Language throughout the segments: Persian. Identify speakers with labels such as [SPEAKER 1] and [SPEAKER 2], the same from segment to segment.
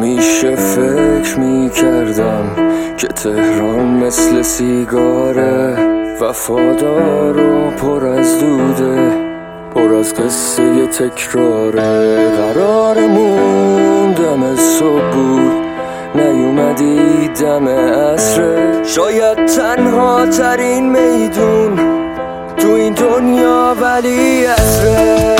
[SPEAKER 1] همیشه فکر میکردم که تهران مثل سیگاره، وفادار و پر از دوده، پر از قصه تکراره. قرارمون دم صبح بود، نیومدی دم عصره. شاید تنها ترین میدون تو این دنیا ولی عصره.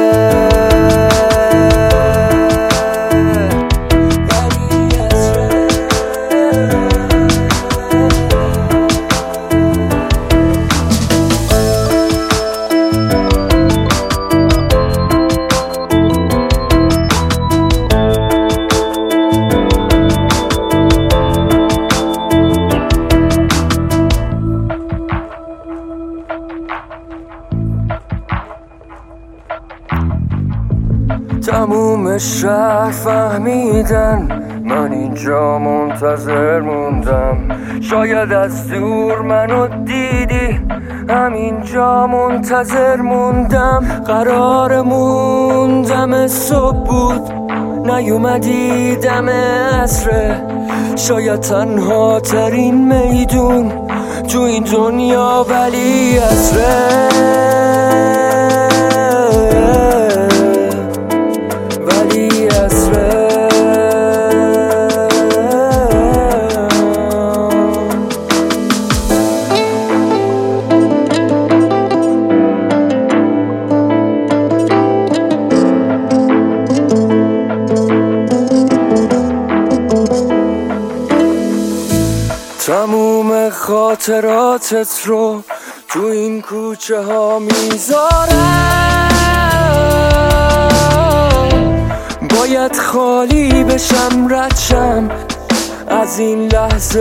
[SPEAKER 1] تموم شهر فهمیدن من اینجا منتظر موندم. شاید از دور منو دیدی، همینجا منتظر موندم. قرارمون دم صبح بود، نیومدی دم عصره. شاید تنها ترین میدون تو این دنیا ولی عصره. تموم خاطراتت رو تو این کوچه ها میذارم. باید خالی بشم، رد شم از این لحظه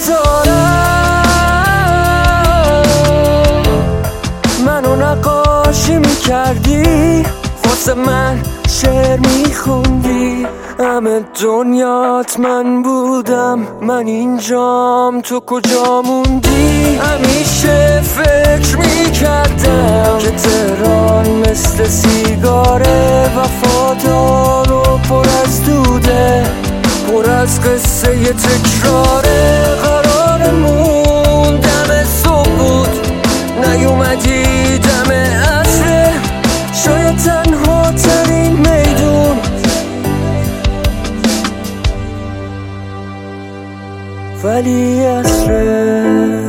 [SPEAKER 1] بیزارم. منو نقاشی میکردی، واسه من شعر میخوندی. همه دنیات من بودم، من اینجام، تو کجا موندی؟ همیشه فکر میکردم که تهران مثل سیگاره، وفادار و پر از دوده، پر از قصه تکراره. قرارمون دم صبح بود، نیومدی دم عصره. شاید تنها ترین میدون ولی عصره.